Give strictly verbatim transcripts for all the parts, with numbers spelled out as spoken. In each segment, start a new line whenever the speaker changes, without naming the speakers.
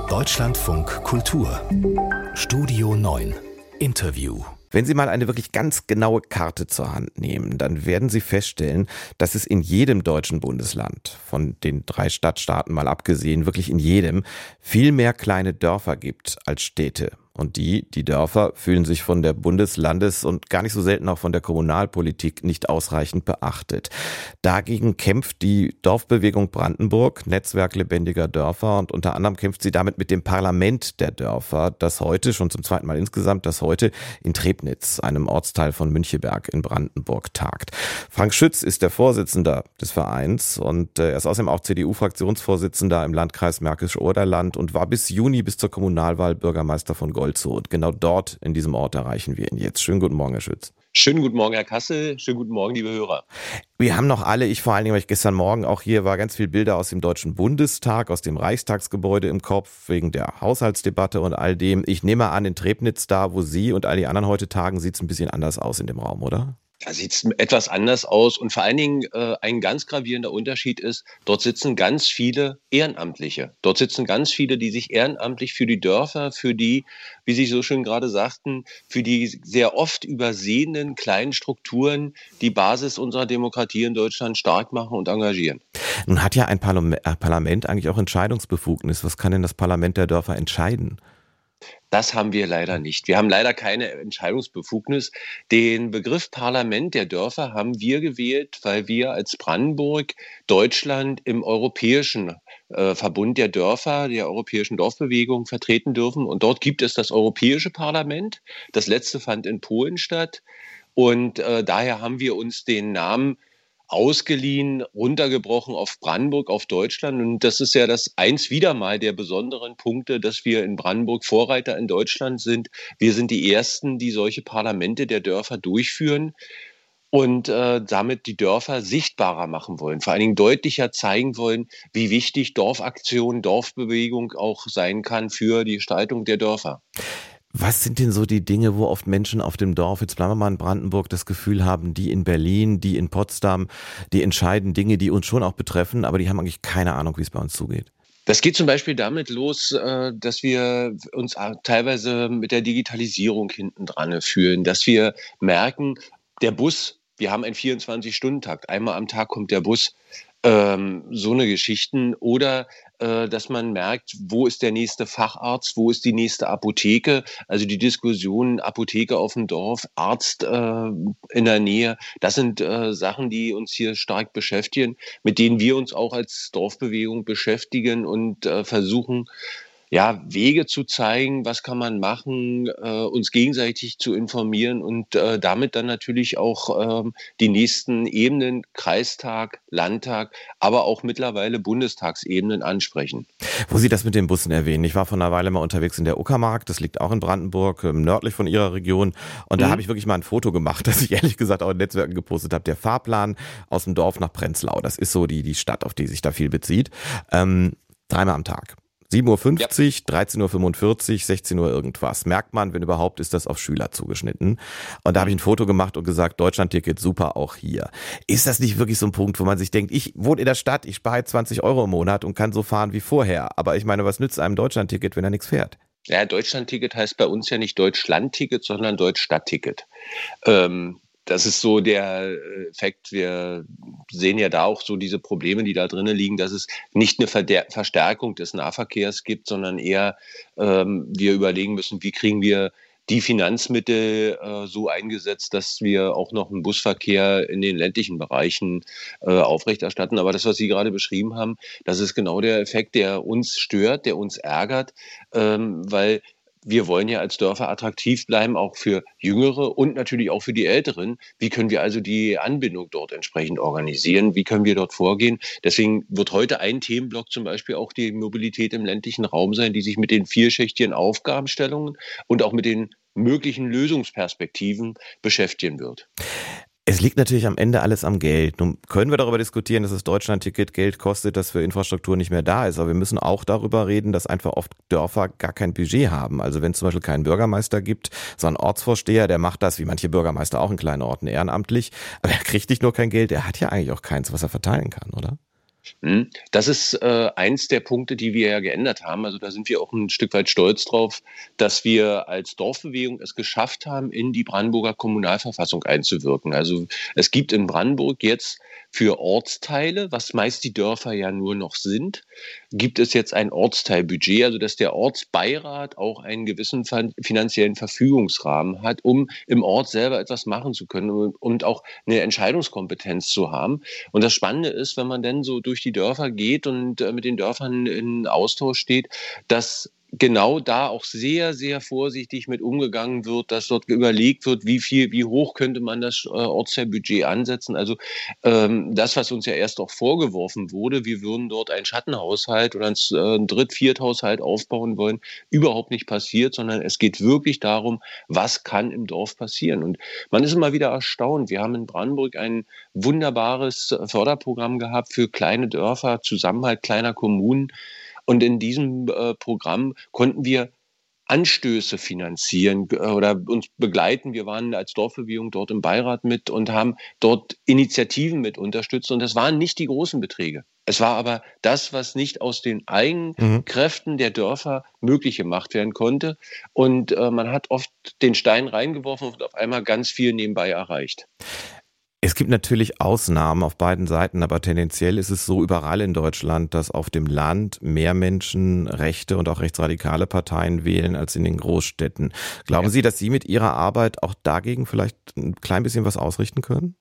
Deutschlandfunk Kultur Studio neun Interview.
Wenn Sie mal eine wirklich ganz genaue Karte zur Hand nehmen, dann werden Sie feststellen, dass es in jedem deutschen Bundesland, von den drei Stadtstaaten mal abgesehen, wirklich in jedem, viel mehr kleine Dörfer gibt als Städte. Und die, die Dörfer, fühlen sich von der Bundes-, Landes- und gar nicht so selten auch von der Kommunalpolitik nicht ausreichend beachtet. Dagegen kämpft die Dorfbewegung Brandenburg, Netzwerk lebendiger Dörfer, und unter anderem kämpft sie damit mit dem Parlament der Dörfer, das heute, schon zum zweiten Mal insgesamt, das heute in Trebnitz, einem Ortsteil von Müncheberg in Brandenburg, tagt. Frank Schütz ist der Vorsitzende des Vereins und er ist außerdem auch C D U-Fraktionsvorsitzender im Landkreis Märkisch-Oderland und war bis Juni, bis zur Kommunalwahl, Bürgermeister von Golzow. Und genau dort, in diesem Ort, erreichen wir ihn jetzt. Schönen guten Morgen, Herr Schütz.
Schönen guten Morgen, Herr Kassel. Schönen guten Morgen, liebe Hörer.
Wir haben noch alle, ich vor allen Dingen, weil ich gestern Morgen auch hier war, ganz viele Bilder aus dem Deutschen Bundestag, aus dem Reichstagsgebäude im Kopf, wegen der Haushaltsdebatte und all dem. Ich nehme an, in Trebnitz, da wo Sie und all die anderen heute tagen, sieht es ein bisschen anders aus in dem Raum, oder?
Da sieht es etwas anders aus und vor allen Dingen äh, ein ganz gravierender Unterschied ist, dort sitzen ganz viele Ehrenamtliche. Dort sitzen ganz viele, die sich ehrenamtlich für die Dörfer, für die, wie Sie so schön gerade sagten, für die sehr oft übersehenen kleinen Strukturen die Basis unserer Demokratie in Deutschland stark machen und engagieren.
Nun hat ja ein Parlament eigentlich auch Entscheidungsbefugnis. Was kann denn das Parlament der Dörfer entscheiden?
Das haben wir leider nicht. Wir haben leider keine Entscheidungsbefugnis. Den Begriff Parlament der Dörfer haben wir gewählt, weil wir als Brandenburg Deutschland im europäischen äh, Verbund der Dörfer, der europäischen Dorfbewegung vertreten dürfen. Und dort gibt es das Europäische Parlament. Das letzte fand in Polen statt. Und äh, daher haben wir uns den Namen ausgeliehen, runtergebrochen auf Brandenburg, auf Deutschland. Und das ist ja das eins wieder mal der besonderen Punkte, dass wir in Brandenburg Vorreiter in Deutschland sind. Wir sind die Ersten, die solche Parlamente der Dörfer durchführen und äh, damit die Dörfer sichtbarer machen wollen, vor allen Dingen deutlicher zeigen wollen, wie wichtig Dorfaktion, Dorfbewegung auch sein kann für die Gestaltung der Dörfer.
Was sind denn so die Dinge, wo oft Menschen auf dem Dorf, jetzt bleiben wir mal in Brandenburg, das Gefühl haben, die in Berlin, die in Potsdam, die entscheiden Dinge, die uns schon auch betreffen, aber die haben eigentlich keine Ahnung, wie es bei uns zugeht?
Das geht zum Beispiel damit los, dass wir uns teilweise mit der Digitalisierung hinten dran fühlen, dass wir merken, der Bus, wir haben einen vierundzwanzig-Stunden-Takt, einmal am Tag kommt der Bus, ähm, so eine Geschichten, oder äh, dass man merkt, wo ist der nächste Facharzt, wo ist die nächste Apotheke, also die Diskussion Apotheke auf dem Dorf, Arzt äh, in der Nähe, das sind äh, Sachen, die uns hier stark beschäftigen, mit denen wir uns auch als Dorfbewegung beschäftigen und äh, versuchen, ja, Wege zu zeigen, was kann man machen, äh, uns gegenseitig zu informieren und äh, damit dann natürlich auch ähm, die nächsten Ebenen, Kreistag, Landtag, aber auch mittlerweile Bundestagsebenen ansprechen.
Wo Sie das mit den Bussen erwähnen, ich war vor einer Weile mal unterwegs in der Uckermark, das liegt auch in Brandenburg, nördlich von Ihrer Region, und da mhm. habe ich wirklich mal ein Foto gemacht, das ich ehrlich gesagt auch in Netzwerken gepostet habe, der Fahrplan aus dem Dorf nach Prenzlau, das ist so die, die Stadt, auf die sich da viel bezieht, ähm, dreimal am Tag. sieben Uhr fünfzig, ja. dreizehn Uhr fünfundvierzig, sechzehn Uhr irgendwas. Merkt man, wenn überhaupt, ist das auf Schüler zugeschnitten. Und da habe ich ein Foto gemacht und gesagt, Deutschlandticket, super, auch hier. Ist das nicht wirklich so ein Punkt, wo man sich denkt, ich wohne in der Stadt, ich spare zwanzig Euro im Monat und kann so fahren wie vorher. Aber ich meine, was nützt einem Deutschlandticket, wenn er nichts fährt?
Ja, Deutschlandticket heißt bei uns ja nicht Deutschlandticket, sondern Deutschstadtticket. Ähm, Das ist so der Effekt. Wir sehen ja da auch so diese Probleme, die da drinnen liegen, dass es nicht eine Verder- Verstärkung des Nahverkehrs gibt, sondern eher ähm, wir überlegen müssen, wie kriegen wir die Finanzmittel äh, so eingesetzt, dass wir auch noch einen Busverkehr in den ländlichen Bereichen äh, aufrechterstatten. Aber das, was Sie gerade beschrieben haben, das ist genau der Effekt, der uns stört, der uns ärgert, ähm, weil wir wollen ja als Dörfer attraktiv bleiben, auch für Jüngere und natürlich auch für die Älteren. Wie können wir also die Anbindung dort entsprechend organisieren? Wie können wir dort vorgehen? Deswegen wird heute ein Themenblock zum Beispiel auch die Mobilität im ländlichen Raum sein, die sich mit den vielschichtigen Aufgabenstellungen und auch mit den möglichen Lösungsperspektiven beschäftigen wird.
Es liegt natürlich am Ende alles am Geld. Nun können wir darüber diskutieren, dass das Deutschlandticket Geld kostet, das für Infrastruktur nicht mehr da ist. Aber wir müssen auch darüber reden, dass einfach oft Dörfer gar kein Budget haben. Also wenn es zum Beispiel keinen Bürgermeister gibt, so einen Ortsvorsteher, der macht das, wie manche Bürgermeister auch in kleinen Orten, ehrenamtlich. Aber er kriegt nicht nur kein Geld, er hat ja eigentlich auch keins, was er verteilen kann, oder?
Hm, Das ist äh, eins der Punkte, die wir ja geändert haben. Also da sind wir auch ein Stück weit stolz drauf, dass wir als Dorfbewegung es geschafft haben, in die Brandenburger Kommunalverfassung einzuwirken. Also es gibt in Brandenburg jetzt für Ortsteile, was meist die Dörfer ja nur noch sind, gibt es jetzt ein Ortsteilbudget, also dass der Ortsbeirat auch einen gewissen fin- finanziellen Verfügungsrahmen hat, um im Ort selber etwas machen zu können und, und auch eine Entscheidungskompetenz zu haben. Und das Spannende ist, wenn man dann so durch die Dörfer geht und äh, mit den Dörfern in Austausch steht, dass genau da auch sehr, sehr vorsichtig mit umgegangen wird, dass dort überlegt wird, wie viel, wie hoch könnte man das äh, Ortsteilbudget ansetzen. Also ähm, das, was uns ja erst auch vorgeworfen wurde, wir würden dort einen Schattenhaushalt oder einen, äh, einen Dritt-, Vierthaushalt aufbauen wollen, überhaupt nicht passiert, sondern es geht wirklich darum, was kann im Dorf passieren. Und man ist immer wieder erstaunt. Wir haben in Brandenburg ein wunderbares Förderprogramm gehabt für kleine Dörfer, Zusammenhalt kleiner Kommunen. Und in diesem äh, Programm konnten wir Anstöße finanzieren äh, oder uns begleiten. Wir waren als Dorfbewegung dort im Beirat mit und haben dort Initiativen mit unterstützt. Und das waren nicht die großen Beträge. Es war aber das, was nicht aus den eigenen
Mhm.
Kräften der Dörfer möglich gemacht werden konnte. Und äh, man hat oft den Stein reingeworfen und auf einmal ganz viel nebenbei erreicht.
Es gibt natürlich Ausnahmen auf beiden Seiten, aber tendenziell ist es so überall in Deutschland, dass auf dem Land mehr Menschen rechte und auch rechtsradikale Parteien wählen als in den Großstädten. Glauben
Ja.
Sie, dass Sie mit Ihrer Arbeit auch dagegen vielleicht ein klein bisschen was ausrichten können?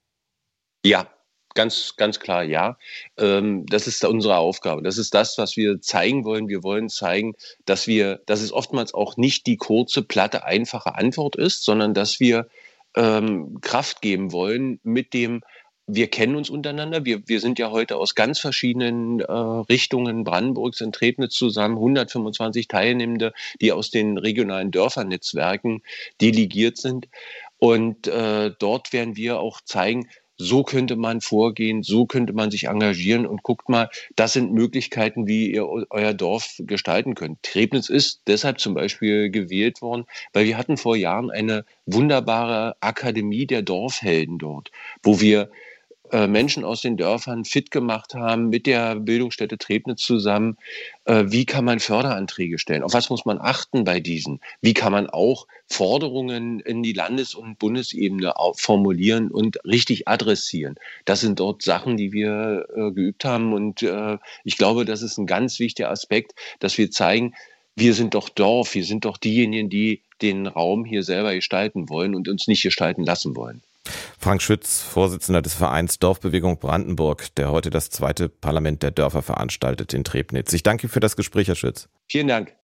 Ja, ganz, ganz klar, ja. Ähm, das ist unsere Aufgabe. Das ist das, was wir zeigen wollen. Wir wollen zeigen, dass wir, dass es oftmals auch nicht die kurze, platte, einfache Antwort ist, sondern dass wir ähm, Kraft geben wollen mit dem, wir kennen uns untereinander. Wir, wir sind ja heute aus ganz verschiedenen äh, Richtungen Brandenburgs in Trebnitz zusammen, hundertfünfundzwanzig Teilnehmende, die aus den regionalen Dörfernetzwerken delegiert sind. Und äh, dort werden wir auch zeigen, so könnte man vorgehen, so könnte man sich engagieren und guckt mal, das sind Möglichkeiten, wie ihr eu- euer Dorf gestalten könnt. Trebnitz ist deshalb zum Beispiel gewählt worden, weil wir hatten vor Jahren eine wunderbare Akademie der Dorfhelden dort, wo wir äh, Menschen aus den Dörfern fit gemacht haben, mit der Bildungsstätte Trebnitz zusammen. Äh, wie kann man Förderanträge stellen? Auf was muss man achten bei diesen? Wie kann man auch Forderungen in die Landes- und Bundesebene au- formulieren und richtig adressieren? Das sind dort Sachen, die wir äh, geübt haben. Und äh, ich glaube, das ist ein ganz wichtiger Aspekt, dass wir zeigen, wir sind doch Dorf, wir sind doch diejenigen, die den Raum hier selber gestalten wollen und uns nicht gestalten lassen wollen.
Frank Schütz, Vorsitzender des Vereins Dorfbewegung Brandenburg, der heute das zweite Parlament der Dörfer veranstaltet in Trebnitz. Ich danke für das Gespräch, Herr Schütz.
Vielen Dank.